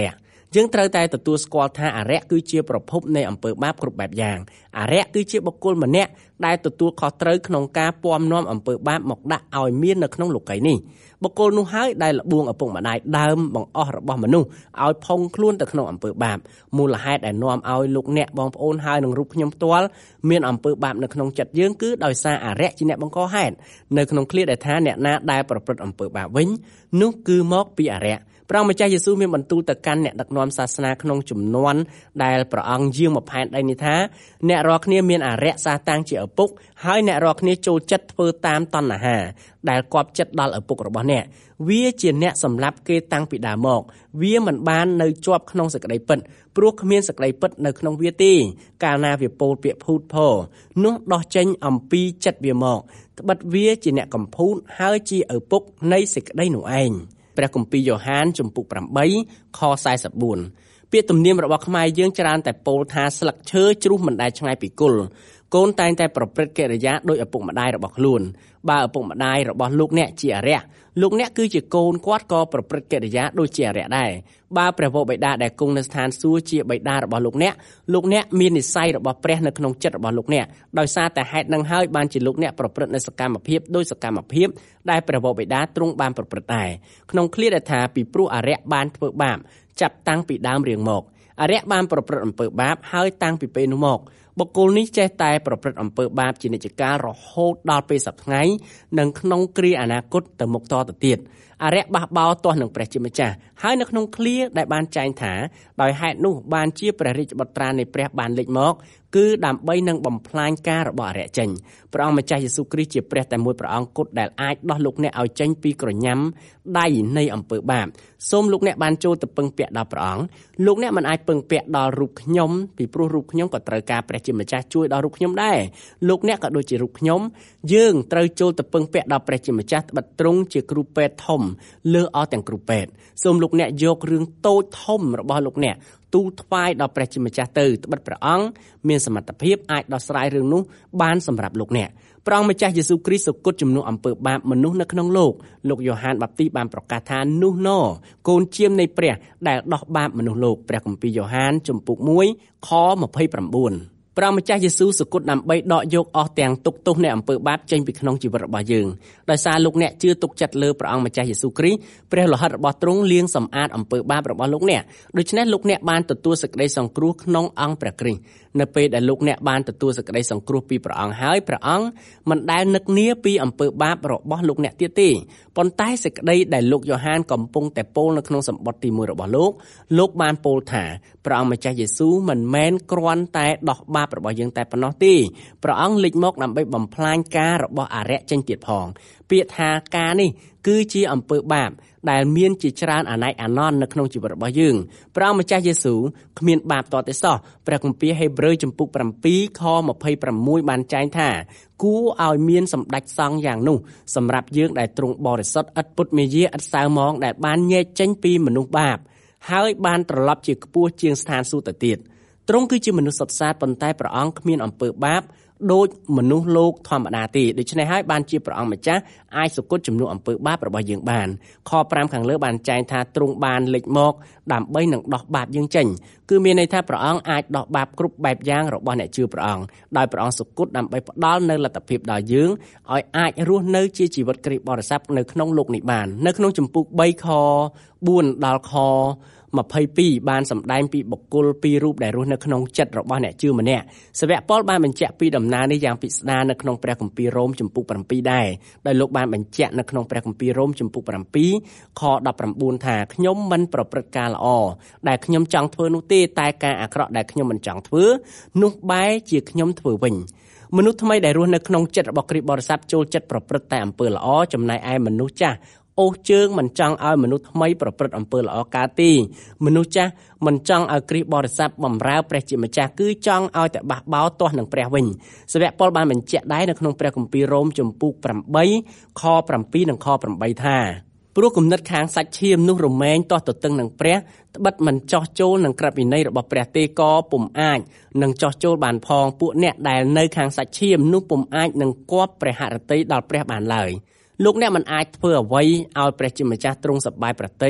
យើងត្រូវតែទទួលស្គាល់ថាអរិយគឺជាប្រភពនៃអំពើបាបគ្រប់បែបយ៉ាងអរិយគឺជាបុគ្គលម្នាក់ដែលទទួលខុសត្រូវក្នុងការពំនាំអំពើបាបមកដាក់ឲ្យមាននៅក្នុងលោកីយ៍នេះបុគ្គលនោះហើយដែលលបួងឪពុកម្ដាយដើមបង្អស់របស់មនុស្សឲ្យផុងខ្លួនទៅក្នុងអំពើបាបមូលហេតុដែលនាំឲ្យលោកអ្នកបងប្អូនហើយនឹងរូបខ្ញុំផ្ទាល់មានអំពើបាបនៅក្នុងចិត្តយើងគឺដោយសារអរិយជាអ្នកបង្កហេតុនៅក្នុងឃ្លាដែលថាអ្នកណាដែលប្រព្រឹត្តអំពើបាបវិញនោះគឺមកពីអរិយព្រះម្ចាស់យេស៊ូវមានបន្ទូលទៅកាន់អ្នកដឹកនាំសាសនាក្នុងជំនាន់ដែលព្រះអង្គយាងមកផែនដីនេះថាអ្នករាល់គ្នាមានអរិយសាតាំងជាឪពុកហើយអ្នករាល់គ្នាចូលចិត្តធ្វើតាមតណ្ហាដែលគប់ចិត្តដល់ឪពុករបស់អ្នកវាជាអ្នកសម្លាប់គេតាំងពីដើមមកវាមិនបាននៅជាប់ក្នុងសេចក្តីពិតព្រោះគ្មានសេចក្តីពិតនៅក្នុងវាទេកាលណាវាពោលពាក្យភូតផរនោះដោះចេញអំពីចិត្តវាមកត្បិតវាជាអ្នកកំពូតហើយជាឪពុកនៃសេចក្តីនោះឯងព្រះគម្ពីរយ៉ូហានជំពូកប្រាំបីខសែនបួនពាក្យទំនៀមរបស់ខ្មែរយើងច្រើនតែពោលថាស្លឹកឈើជ្រុះមិនដែលឆ្ងាយពីគល់កូនតែងតែប្រព្រឹត្តកិរិយាដោយឪពុកម្ដាយរបស់ខ្លួនបើឪពុកម្ដាយរបស់លោកអ្នកជាអរិយលោកអ្នកគឺជាកូនគាត់ក៏ប្រព្រឹត្តកិរិយាដូចជាអរិយដែរបើព្រះវរបិតាដែលគង់នៅស្ថានសួគ៌ជាបិតារបស់លោកអ្នកលោកអ្នកមាននិស្ស័យរបស់ព្រះនៅក្នុងចិត្តរបស់លោកអ្នកដោយសារតែហេតុនឹងហើយបានជាលោកអ្នកប្រព្រឹត្តនៅសកម្មភាពដោយសកម្មភាពដែលព្រះវរបិតាទ្រង់បានប្រព្រឹត្តដែរក្នុងឃ្លាដែលថាពីព្រោះអរិយបានធ្វើបាបចាប់តាំងពីដើមរៀងមកអរិយបានប្រព្រឹត្តអំពើបាបហើយតាំងពីពេលនោះមកបុគ្គលនេះចេះតែប្រព្រឹត្តអំពើបាបជានិច្ចកាលរហូតដល់ពេលសព្វថ្ងៃនិងក្នុងគ្រាអនាគតទៅមុខតទៅទៀតអរិយបះបោរទាស់នឹងព្រះជាម្ចាស់ហើយនៅក្នុងឃ្លាដែលបានចែងថាដោយហេតុនោះបានជាព្រះរាជបុត្រានៃព្រះបានលេចមកគឺដើម្បីនឹងបំផ្លាញការរបស់អរិយចេញព្រះអង្គម្ចាស់យេស៊ូវគ្រីស្ទជាព្រះតែមួយព្រះអង្គគត់ដែលអាចដោះលោកអ្នកឲ្យចេញពីក្រញាំដៃនៃអំពើបាបសូមលោកអ្នកបានចូលទៅពឹងពាក់ដល់ព្រះអង្គលោកអ្នកមិនអាចពឹងពាក់ដល់រូបខ្ញុំពីព្រោះរូបខ្ញុំក៏ត្រូវការព្រះជាម្ចាស់ជួយដល់រូបខ្ញុំដែរលោកអ្នកក៏ដូចជារូបខ្ញុំយើងត្រូវចូលទៅពឹងពាក់ដល់ព្រះជាម្ចាស់ត្បិតទ្រង់ជាគ្រូពេទ្យធំលើអស់ទាំងគ្រូពេទ្យសូមលោកអ្នកយករឿងតូចធំរបស់លោកអ្នកទូលថ្វាយដល់ព្រះជាម្ចាស់ទៅត្បិតព្រះអង្គមានសមត្ថភាពអាចដោះស្រាយរឿងនោះបានសម្រាប់លោកអ្នកព្រះអង្គម្ចាស់យេស៊ូវគ្រីស្ទសុគតជំនួសអំពើបាបមនុស្សនៅក្នុងលោកលោកយ៉ូហានបាបទីបានប្រកាសថានោះណកូនជាមនៃព្រះដែលដោះបាបមនុស្សលោកព្រះគម្ពីរយ៉ូហានជំពូកមួយខម្ភៃប្រាំបួនព្រះម្ចាស់យេស៊ូវសុគតដើម្បីដកយកអស់ទាំងទុក្ខទោសនៃអំពើបាបចេញពីក្នុងជីវិតរបស់យើងដោយសារលោកអ្នកជឿទុកចិត្តលើព្រះអង្គម្ចាស់យេស៊ូវគ្រីស្ទព្រះលោហិតរបស់ទ្រង់លាងសម្អាតអំពើបាបរបស់លោកអ្នកដូច្នេះលោកអ្នកបានទទួលសេចក្តីសង្គ្រោះក្នុងអង្គព្រះគ្រីស្ទនៅពេលដែលលោកអ្នកបានទទួលសេចក្តីសង្គ្រោះពីព្រះអង្គហើយព្រះអង្គមិនដែលនឹកនាពីអំពើបាបរបស់លោកអ្នកទៀតទេប៉ុន្តែសេចក្តីដែលលោកយ៉ូហានកំពុងតែពោលនៅក្នុងសម្បត្តិទីមួយរបស់លោកលោកបានពោលថាព្រះអង្គម្ចាស់យេស៊ូវមិនមែនគ្រាន់តែដោះបាបរបស់យើងតែប៉ុណ្ណោះទេព្រះអង្គលេចមកដើម្បីបំផ្លាញការរបស់អរិយចេញទៀតផងពាក្យថាការនេះគឺជាអំពើបាបដែលមានជាច្រើនអនេកអនន្តនៅក្នុងជីវិតរបស់យើងព្រះអង្គម្ចាស់យេស៊ូវគ្មានបាបតតែសោះព្រះគម្ពីរហេព្រើរជំពូកប្រាំពីរខម្ភៃប្រាំមួយបានចែងថាគួរឲ្យមានសម្ដេចសង្ឃយ៉ាងនោះសម្រាប់យើងដែលទ្រង់បរិសុទ្ធឥតពុតមាយាឥតសៅមងដែលបានញែកចេញពីមនុស្សបាបហើយបានត្រឡប់ជាខ្ពស់ជាងស្ថានសួគ៌ទៅទៀតទ្រង់គឺជាមនុស្សសុទ្ធសាធប៉ុន្តែព្រះអង្គគ្មានអំពើបាបដូចមនុស្សលោកធម្មតាទេដូច្នេះហើយបានជាព្រះអង្គម្ចាស់អាចសុគតជំនួសអំពើបាបរបស់យើងបានខប្រាំខាងលើបានចែងថាទ្រង់បានលេចមកដើម្បីនឹងដោះបាបយើងចេញគឺមានន័យថាព្រះអង្គអាចដោះបាបគ្រប់បែបយ៉ាងរបស់អ្នកជឿព្រះអង្គដោយព្រះអង្គសុគតដើម្បីផ្ដល់នូវលទ្ធភាពដល់យើងឲ្យអាចរស់នៅជាជីវិតគ្រីស្ទបរិសុទ្ធនៅក្នុងលោកនេះបាននៅក្នុងជំពូកបីខបួនដល់ខម្ភៃពីរបានសម្ដែងពីបុគ្គលពីររូបដែលរស់នៅក្នុងចិត្តរបស់អ្នកជឿម្នាក់សាវកប៉ុលបានបញ្ជាក់ពីដំណើរនេះយ៉ាងពិស្ដារនៅក្នុងព្រះគម្ពីររ៉ូមជំពូកប្រាំពីរដែរដោយលោកបានបញ្ជាក់នៅក្នុងព្រះគម្ពីររ៉ូមជំពូកប្រាំពីរខដប់ប្រាំបួនថាខ្ញុំមិនប្រព្រឹត្តការល្អដែលខ្ញុំចង់ធ្វើនោះទេតែការអាក្រក់ដែលខ្ញុំមិនចង់ធ្វើនោះបែរជាខ្ញុំធ្វើវិញមនុស្សថ្មីដែលរស់នៅក្នុងចិត្តរបស់គ្រីស្ទបរិសុទ្ធចូលចិត្តប្រព្រឹត្តតែអំពើល្អចំណែកឯមនុស្សចាស់អូសជើងមិនចង់ឲ្យមនុស្សថ្មីប្រព្រឹត្តអំពើល្អកើតទេមនុស្សចាស់មិនចង់ឲ្យគ្រីស្ទបរិស័ទបម្រើព្រះជាម្ចាស់គឺចង់ឲ្យតែបះបោរទាស់នឹងព្រះវិញសាវកប៉ុលបានបញ្ជាក់ដែរនៅក្នុងព្រះគម្ពីររ៉ូមជំពូកប្រាំបីខប្រាំពីរនិងខប្រាំបីថាព្រោះគំនិតខាងសាច់ឈាមនោះរមែងទាស់ទទឹងនឹងព្រះត្បិតមិនចោះចូលនឹងក្រឹតវិន័យរបស់ព្រះទេក៏ពុំអាចនឹងចោះចូលបានផងពួកអ្នកដែលនៅខាងសាច់ឈាមនោះពុំអាចនឹងគប់ព្រះហឫទ័យដល់ព្រះបានឡើយលោកអ្នកមិនអាចធ្វើអ្វីឲ្យព្រះជាម្ចាស់ទ្រង់សប្បាយប្រទ័យ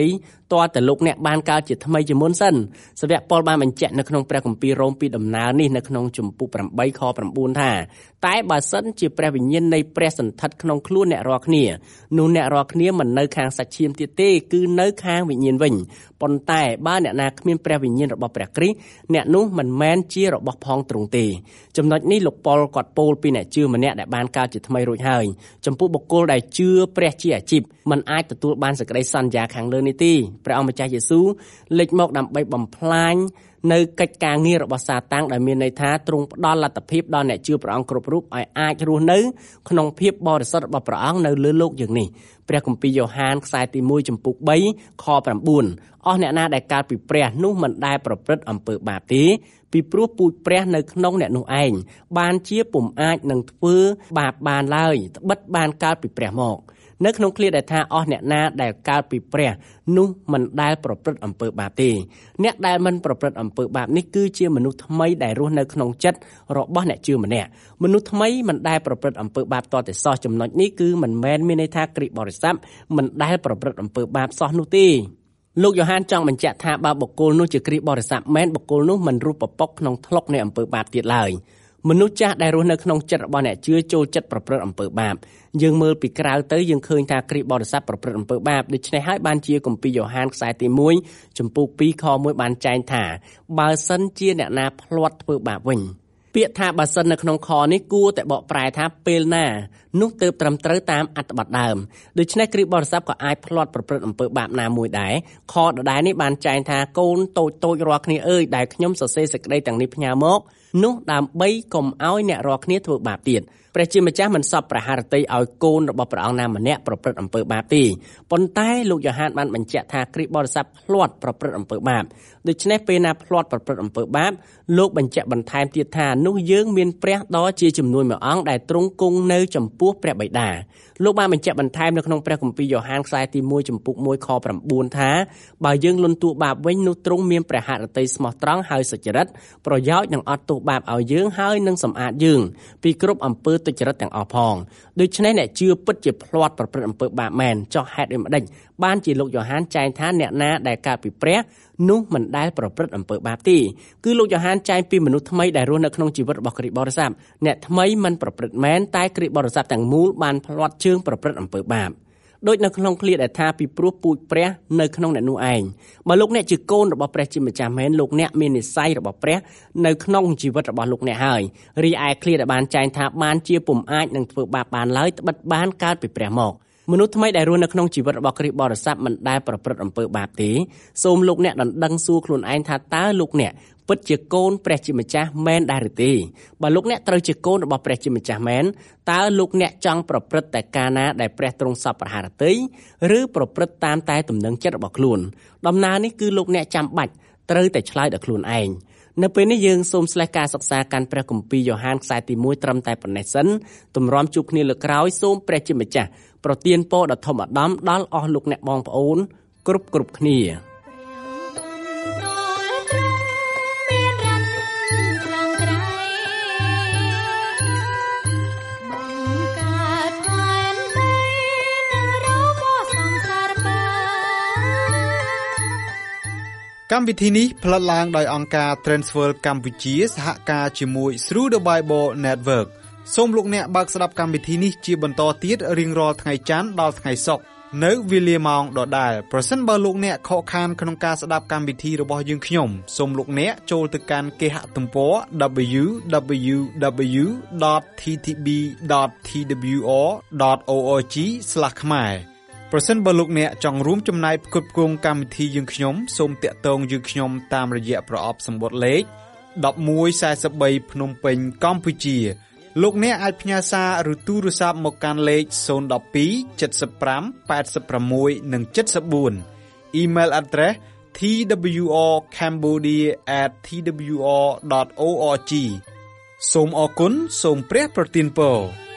តើតែលោកអ្នកបានកើតជាថ្មីជាមុនសិនសាវកប៉ុលបានបញ្ជាក់នៅក្នុងព្រះគម្ពីររ៉ូមពីដំណើរនេះនៅក្នុងជំពូកប្រាំបីខប្រាំបួនថាតែបើសិនជាព្រះវិញ្ញាណនៃព្រះសន្ធិដ្ឋក្នុងខ្លួនអ្នករាល់គ្នានោះអ្នករាល់គ្នាមិននៅខាងសាច់ឈាមទៀតទេគឺនៅខាងវិញ្ញាណវិញប៉ុន្តែបើអ្នកណាគ្មានព្រះវិញ្ញាណរបស់ព្រះគ្រីស្ទអ្នកនោះមិនមែនជារបស់ផងទ្រង់ទេចំណុចនេះលោកប៉ុលគាត់ពោលពីអ្នកជឿម្នាក់ដែលបានកើតជាថ្មីរួចហើយចំពោះបុគ្គលដែលជឿព្រះជាអាជីពមិនអាចទទួលបានសេចក្តីសន្យាខាងលើនេះទេព្រះអង្គម្ចាស់យេស៊ូវលេចមកដើម្បីបំផ្លាញនៅកិច្ចការងាររបស់សាតាំងដែលមានន័យថាទ្រង់ផ្ដល់លទ្ធភាពដល់អ្នកជឿព្រះអង្គគ្រប់រូបឲ្យអាចរស់នៅក្នុងភាពបរិសុទ្ធរបស់ព្រះអង្គនៅលើលោកយើងនេះព្រះគម្ពីរយ៉ូហានខ្សែទីមួយចំពុកបីខប្រាំបួនអស់អ្នកណាដែលកើតពីព្រះនោះមិនដែលប្រព្រឹត្តអំពើបាបទេពីព្រោះពូជព្រះនៅក្នុងអ្នកនោះឯងបានជាពុំអាចនឹងធ្វើបាបបានឡើយត្បិតបានកើតពីព្រះមកនៅក្នុងឃ្លាដែលថាអស់អ្នកណាដែលកើតពីព្រះនោះមិនដែលប្រព្រឹត្តអំពើបាបទេអ្នកដែលមិនប្រព្រឹត្តអំពើបាបនេះគឺជាមនុស្សថ្មីដែលរស់នៅក្នុងចិត្តរបស់អ្នកជឿម្នាក់មនុស្សថ្មីមិនដែលប្រព្រឹត្តអំពើបាបតតែសោះចំណុចនេះគឺមិនមែនមានន័យថាគ្រីស្ទបរិស័ទមិនដែលប្រព្រឹត្តអំពើបាបសោះនោះទេលោកយ៉ូហានចង់បញ្ជាក់ថាបើបុគ្គលនោះជាគ្រីស្ទបរិស័ទមែនបុគ្គលនោះមិនរស់ពពកក្នុងថ្លុកនៃអំពើបាបទៀតឡើយមនុស្សចាស់ដែលរស់នៅក្នុងចិត្តរបស់អ្នកជឿចូលចិត្តប្រព្រឹត្តអំពើបាបយើងមើលពីក្រៅទៅយើងឃើញថាគ្រីស្ទបរិស័ទប្រព្រឹត្តអំពើបាបដូច្នេះហើយបានជាគម្ពីរយ៉ូហានខ្សែទីមួយចំពុកពីរខមួយបានចែងថាបើសិនជាអ្នកណាភ្លាត់ធ្វើបាបវិញពាក្យថាបើសិននៅក្នុងខនេះគួរតែបកប្រែថាពេលណានោះទើបត្រឹមត្រូវតាមអត្ថបទដើមដូច្នេះគ្រីស្ទបរិស័ទក៏អាចភ្លាត់ប្រព្រឹត្តអំពើបាបណាមួយដែរខដដែលនេះបានចែងថាកូនតូចតូចរាល់គ្នាអើយដែលខ្ញុំសរសេរសេចក្តីទាំងនេះផ្ញើមកនោះដើម្បីកុំឲ្យអ្នករាល់គ្នាធ្វើបាបទៀតព្រះជាម្ចាស់មិនសពប្រហារតីឲ្យកូនរបស់ព្រះអង្គណាម្នាក់ប្រព្រឹត្តអំពើបាបទេប៉ុន្តែលោកយ៉ូហានបានបញ្ជាក់ថាគ្រីស្ទបរិស័ទភ្លាត់ប្រព្រឹត្តអំពើបាបដូច្នេះពេលណាភ្លាត់ប្រព្រឹត្តអំពើបាបលោកបញ្ជាក់បន្ថែមទៀតថានោះយើងមានព្រះដ៏ជាជំនួយមួយអង្គដែលទ្រង់គង់នៅចំពោះព្រះបិតាលោកបានបញ្ជាក់បន្ថែមនៅក្នុងព្រះគម្ពីរយ៉ូហានខ្សែទីមួយចំពុកមួយខប្រាំបួនថាបើយើងលន់តួបាបវិញនោះទ្រង់មានព្រះហឫទ័យស្មោះត្រង់ហើយសុចរិតប្រយោជន៍នឹងអត់ទោសបាបឲ្យយើងហើយនឹងសម្អាតយើងពីគ្រប់អំពើទុច្ចរិតទាំងអស់ផងដូច្នេះអ្នកជឿពិតជាភ្លាត់ប្រព្រឹត្តអំពើបាបមែនចុះហេតុដូចម្ដេចបានជាលោកយ៉ូហានចែងថាអ្នកណាដែលកើតពីព្រះនោះមិនដែលប្រព្រឹត្តអំពើបាបទេគឺលោកយ៉ូហានចែងពីមនុស្សថ្មីដែលរស់នៅក្នុងជីវិតរបស់គ្រីស្ទបរិស័ទអ្នកថ្មីមិនប្រព្រឹត្តមែនតែគ្រីស្ទបរិស័ទទាំងមូលបានភ្លាត់ជើងប្រព្រឹត្តអំពើបាបដូចនៅក្នុងឃ្លាដែលថាពីព្រោះពូជព្រះនៅក្នុងអ្នកនោះឯងបើលោកអ្នកជាកូនរបស់ព្រះជាម្ចាស់មែនលោកអ្នកមាននិស្ស័យរបស់ព្រះនៅក្នុងជីវិតរបស់លោកអ្នកហើយរីឯឃ្លាដែលបានចែងថាបានជាពុំអាចនឹងធ្វើបាបបានឡើយត្បិតបានកើតពីព្រះមកមនុស្សថ្មីដែលរស់នៅក្នុងជីវិតរបស់គ្រីស្ទបរិស័ទមិនដែលប្រព្រឹត្តអំពើបាបទេសូមលោកអ្នកដណ្ដឹងសួរខ្លួនឯងថាតើលោកអ្នកពិតជាកូនព្រះជាម្ចាស់មែនដែរឬទេបើលោកអ្នកត្រូវជាកូនរបស់ព្រះជាម្ចាស់មែនតើលោកអ្នកចង់ប្រព្រឹត្តតែការណាដែលព្រះទ្រង់សពប្រហារតីឬប្រព្រឹត្តតាមតែទំនឹងចិត្តរបស់ខ្លួនដំណើរនេះគឺលោកអ្នកចាំបាច់ត្រូវតែឆ្លើយដល់ខ្លួនឯងនៅពេលនេះយើងសូមស្លេះការសិក្សាកាន់ព្រះគម្ពីរយ៉ូហានខ្សែទីមួយត្រឹមតែប៉ុណ្ណេះសិនទម្រាំជួបគ្នាលើកក្រោយសូមព្រះជាម្ចាស់ប្រទានពរដ៏ធំឧត្តមដល់អស់លោកអ្នកបងប្អូនគ្រប់គ្រប់គ្នាកម្មវិធីនេះផ្លាត់ឡើងដោយអង្គការ Transworld កម្ពុជាសហការជាមួយ Through the Bible Network សូមលោកអ្នកបើកស្ដាប់កម្មវិធីនេះជាបន្តទៀតរៀងរាល់ថ្ងៃច័ន្ទដល់ថ្ងៃសុក្រនៅវេលាម៉ោងដដែលប្រសិនបើលោកអ្នកខកខានក្នុងការស្ដាប់កម្មវិធីរបស់យើងខ្ញុំសូមលោកអ្នកចូលទៅកាន់គេហទំព័រ double-u double-u double-u ដត t t b ដត t w r ដត org ស្លាស ខ្មែរប្រសិនបើលោកអ្នកចង់រួមចំណែកផ្គត់ផ្គង់កម្មវិធីយើងខ្ញុំសូមតាក់ទងយើងខ្ញុំតាមរយៈប្រអប់សម្បត្តិលេខmột một bốn baភ្នំពេញកម្ពុជាលោកអ្នកអាចផ្ញើសារឬទូរស័ព្ទមកកាន់លេខศูนย์ หนึ่ง สอง เจ็ด ห้า แปด หก និង เจ็ด สี่ Email address t w r cambodia at t w r dot org សូមអរគុណសូមព្រះប្រទានពរ